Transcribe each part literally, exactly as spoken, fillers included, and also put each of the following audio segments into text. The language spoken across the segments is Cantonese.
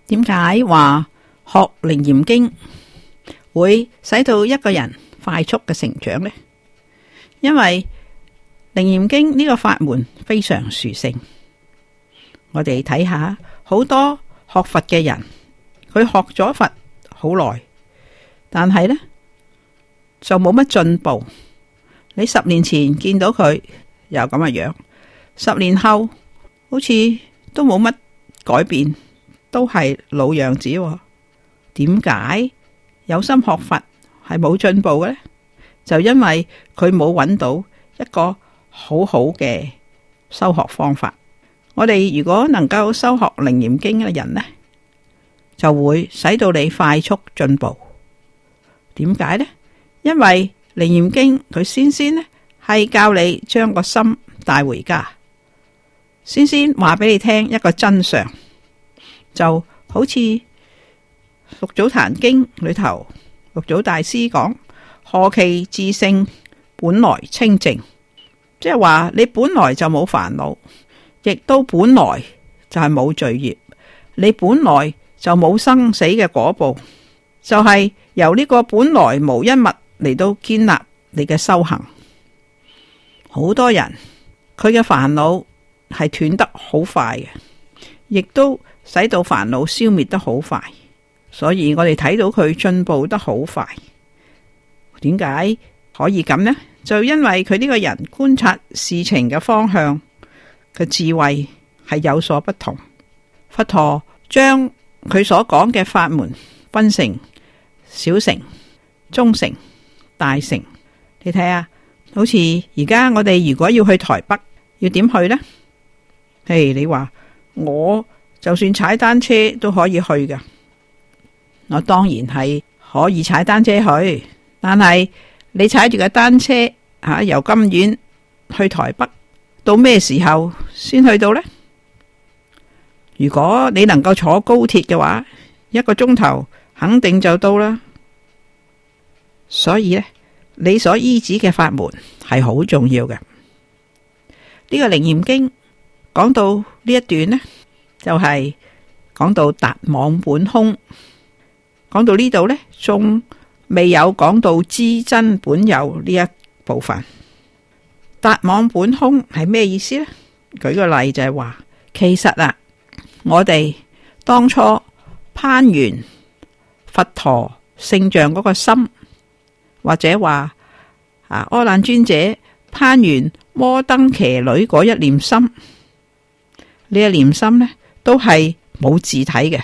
點解話學楞嚴經會使到一個人快速嘅成長呢？因為楞嚴經呢個法門非常殊勝。我哋睇下好多學佛嘅人，佢學咗佛好耐，但係呢就冇乜進步。你十年前見到佢又咁嘅樣，十年後好似都冇乜改變，都係老樣子。點解有心學佛係冇進步嘅呢？就因為佢冇揾到一個好好嘅修學方法。我哋如果能夠修學楞嚴經嘅人呢，就會使到你快速進步。點解呢？因為楞嚴經佢先先呢係教你將個心帶回家，先先話俾你聽一個真相，就好似六祖壇經裏頭六祖大師講：何其自性本來清淨，即係話你本來就冇煩惱，亦都本來就係冇罪業，你本來就冇生死嘅果報，就係、是、由呢個本來無一物嚟到建立你嘅修行。好多人佢嘅煩惱係斷得好快嘅，亦都使到煩惱消滅得好快，所以我哋睇到佢進步得好快。點解可以咁呢？就因為佢呢個人觀察事情嘅方向嘅智慧係有所不同。佛陀將佢所講嘅法門分成小乘、中乘、大乘。你睇下，好似而家我哋如果要去台北，要點去呢？嘿，你話我就算踩單車都可以去噶，我當然係可以踩單車去，但係你踩住個單車吓、啊、由金苑去台北，到咩時候先去到呢？如果你能夠坐高鐵嘅話，一個鐘頭肯定就到啦。所以呢，你所依止嘅法門係好重要嘅。呢、這個楞嚴經講到呢一段呢，就係、是、講到達妄本空。講到呢度呢，仲未有講到知真本有呢一部分。達妄本空係咩意思呢？舉個例就係話，其實啊，我哋當初攀緣佛陀聖像嗰個心，或者話啊阿難尊者攀緣摩登騎女嗰一念心，呢一念心呢都係冇自體嘅，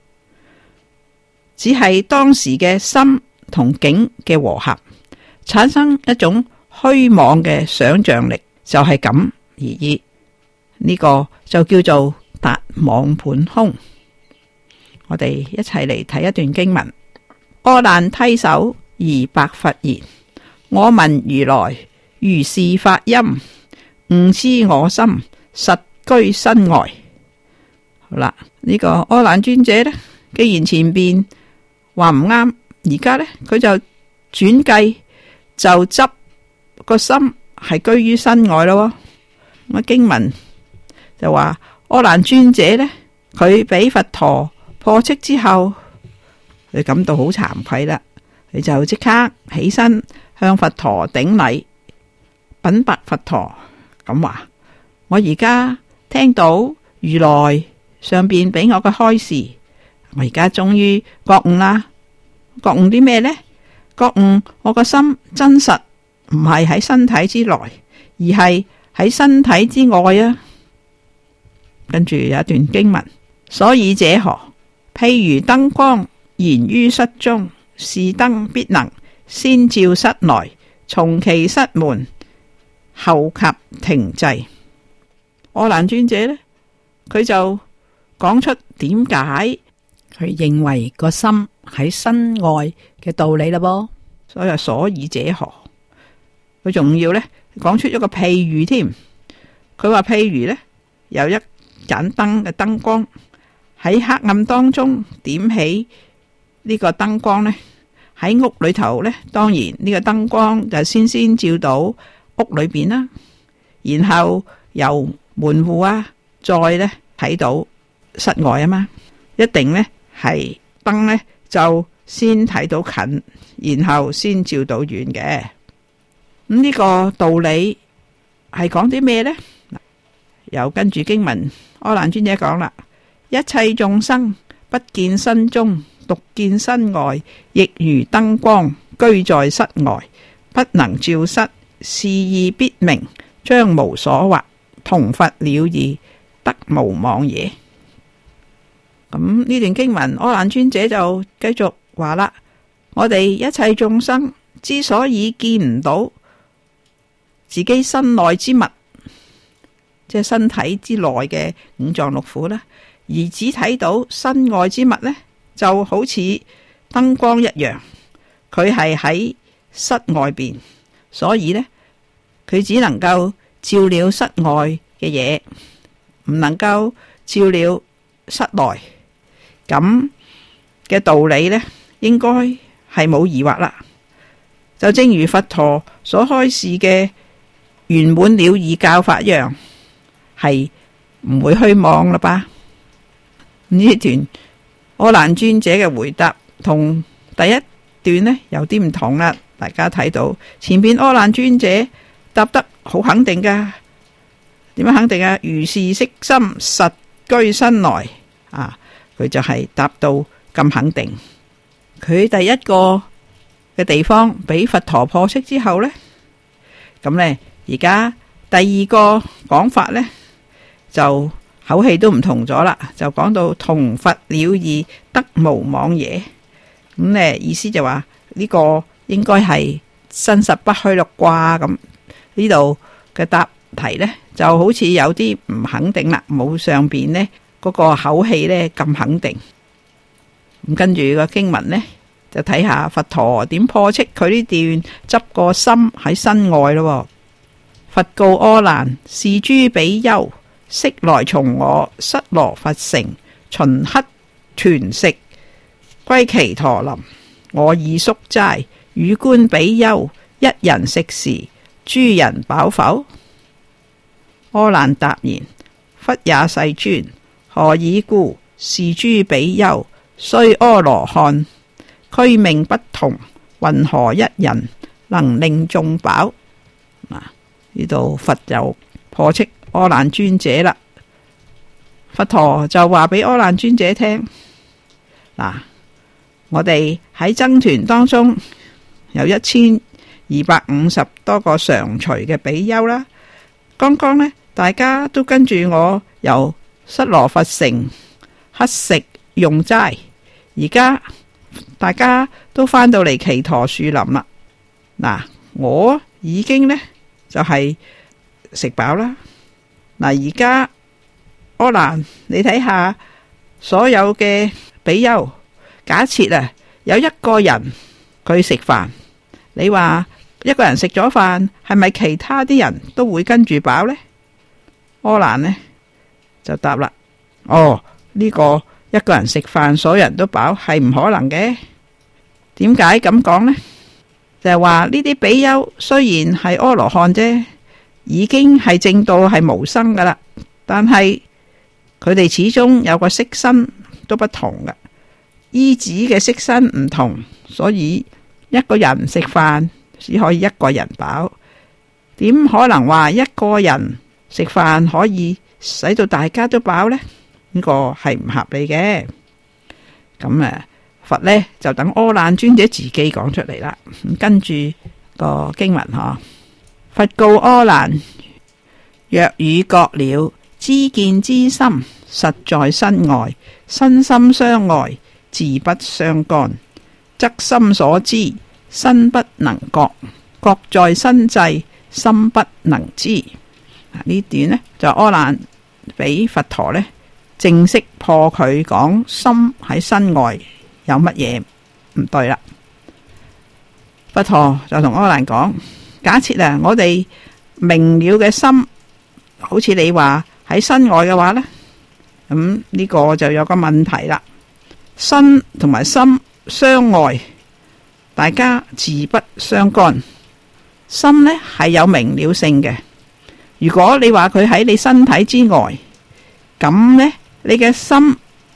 只係當時嘅心同境嘅和合，產生一種虛妄嘅想象力，就係咁而已。呢、這個就叫做達妄本空。我哋一齊嚟睇一段經文：阿難稽首而白佛言：我聞如來如是法音，悟知我心實居身外。好啦，呢、這個阿難尊者呢，既然前邊話唔啱，而家呢，佢就轉計，就執個心係居於身外咯。咁經文就話阿難尊者呢，佢俾佛陀破斥之後，佢感到好慚愧啦，佢就即刻起身向佛陀頂禮，稟白佛陀咁話：我而家聽到如來上邊俾我嘅開示，我而家終於覺悟啦。覺悟啲咩呢？覺悟我個心真實唔係喺身體之內，而係喺身體之外啊。跟住有一段經文：所以者何？譬如燈光燃於室中，是燈必能先照室內，從其室門後及停滯。阿難尊者呢，佢就講出點解佢認為個心喺身外嘅道理啦噃。所以所以者何？佢仲要呢講出一個譬喻添。佢話譬如呢，有一盞燈嘅燈光喺黑暗當中點起呢個燈光呢，喺屋裏頭呢，當然呢個燈光就先先照到屋裏邊啦，然後由門戶啊再呢睇到室外啊嘛。 一定呢係燈呢就先睇到近，然後先照到遠嘅。咁呢個道理係講啲咩呢？又跟住經文，阿難尊者講啦：一切眾生不見身中，獨見身外，亦如燈光居在室外，不能照室，是義必明，將無所惑，同佛了義，得無妄也。咁呢段經文，阿難尊者就繼續話啦：我哋一切眾生之所以見唔到自己身內之物，即係身體之內嘅五臟六腑啦，而只睇到身外之物呢，就好似燈光一樣，佢係喺室外邊，所以呢，佢只能夠照了室外嘅嘢，唔能夠照了室內。咁嘅道理呢，應該係冇疑惑啦。就正如佛陀所開示嘅圓滿了義教法一樣，係唔會虛妄啦吧？呢段阿難尊者嘅回答同第一段呢有啲唔同啦。大家睇到前邊阿難尊者答得好肯定噶，點樣肯定啊？如是悉心實居身內啊，佢就係答到咁肯定。佢第一個嘅地方俾佛陀破斥之後呢，咁呢而家第二個講法呢，就口氣都唔同咗啦，就講到同佛了義，得無妄也。咁呢意思就話呢個應該係真實不虛咯啩。咁呢度嘅答題呢，就好似有啲唔肯定啦，冇上邊呢嗰個口氣呢咁肯定。咁跟住個經文呢，就睇下佛陀點破斥佢呢段執個心喺身外咯。佛告阿難：是諸比丘，昔來從我室羅佛城旬刻團食，歸祇陀林，我已宿齋，與觀比丘，一人食時，諸人飽否？阿難答言：忽也世尊，何以故？是諸比丘雖阿羅漢，軀命不同，云何一人能令眾飽？呢度佛就破斥阿難尊者啦。佛陀就話俾阿難尊者聽：嗱，我哋喺僧團當中有一千二百五十多個常隨嘅比丘啦。剛剛呢，大家都跟住我由室羅佛城乞食用齋，而家大家都返到嚟祇陀樹林啦。嗱，我已經呢就係食飽啦。嗱，而家阿難，你睇下所有嘅比丘，假設啊有一個人佢食飯，你話一個人食咗飯，係咪其他啲人都會跟住飽呢？阿難呢就答啦：哦，呢個一個人食飯，所有人都飽係唔可能嘅。點解咁講呢？就係話呢啲比丘雖然係阿羅漢啫，已經係證到係無生噶啦，但係佢哋始終有個色身都不同嘅，依止嘅色身唔同，所以一個人食飯只可以一個人飽，點可能話一個人食飯可以使到大家都飽呢？呢個係唔合理嘅。咁啊，佛呢就等阿難尊者自己講出嚟啦。跟住個經文嗬，佛告阿難：若汝覺了知見之心實在身外，身心相愛，自不相干，則心所知，身不能覺，覺在身際，心不能知。呢段呢就阿難俾佛陀呢正式破佢講心喺身外有乜嘢唔對啦。佛陀就同阿難講：假設啊，我哋明了嘅心，好似你話喺身外嘅話呢，咁呢個就有個問題啦。身同埋心相愛，大家自不相干。心呢係有明了性嘅。如果你話佢喺你身體之外，咁呢你嘅心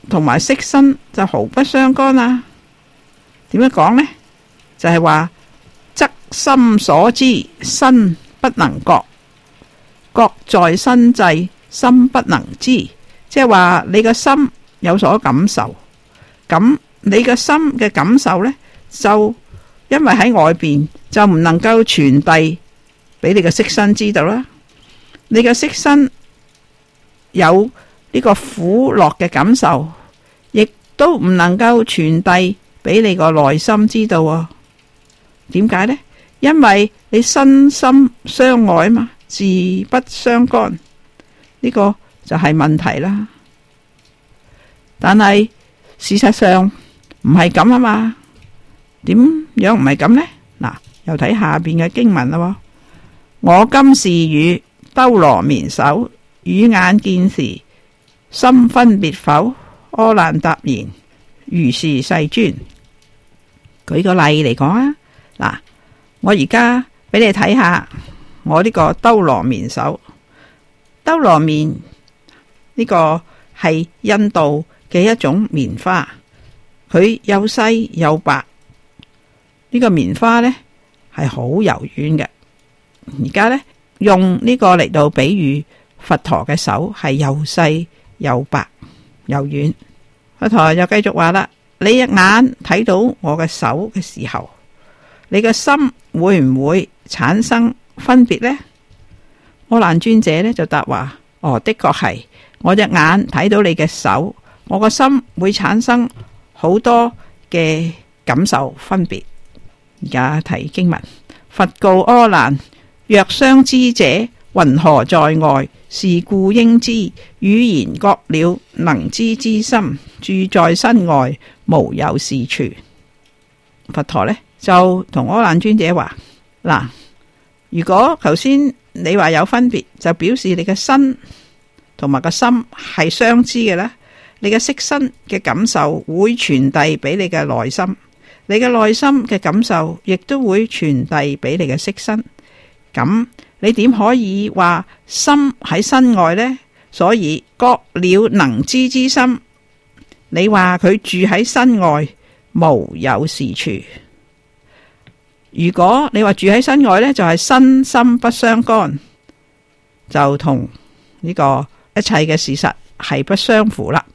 同埋色身就毫不相干啊。點樣講呢？就係話則心所知，身不能覺，覺在身際，心不能知。即係話你個心有所感受，咁你個心嘅感受呢，就因為喺外邊就唔能夠傳遞俾你嘅色身知道啦。你嘅色身有呢個苦樂嘅感受，亦都唔能夠傳遞俾你個內心知道啊。點解呢？因為你身心相愛嘛，自不相干，呢個就係問題啦。但係事實上唔係咁啊嘛。點樣唔係咁呢？嗱，又睇下邊嘅經文啦。我今是與兜羅綿手，與眼見時，心分別否？阿難答言：如是世尊。舉個例嚟講啊，嗱，我而家俾你睇下我呢個兜羅綿手。兜羅綿呢個係印度嘅一種棉花，佢又細又白。呢個棉花呢係好柔軟嘅。而家呢，用呢個嚟到比喻佛陀嘅手係又細又白柔軟。佛陀又繼續話啦：你一眼睇到我嘅手嘅時候，你嘅心會唔會產生分別呢？阿難尊者呢就答話：哦，的確係，我隻眼睇到你嘅手，我個心會產生好多嘅感受分別。而家睇經文，佛告阿難：若相知者，云何在外？是故應知，語言覺了，能知之心，住在身外，無有是處。佛陀呢就同阿難尊者話：嗱，如果頭先你話有分別，就表示你嘅身同埋個心係相知嘅啦。你嘅色身嘅感受會傳遞俾你嘅內心，你嘅內心嘅感受亦都會傳遞俾你嘅色身。咁你點可以話心喺身外呢？所以覺了能知之心，你話佢住喺身外，無有是處。如果你話住喺身外呢，就係身心不相干，就同呢個一切嘅事實係不相符啦。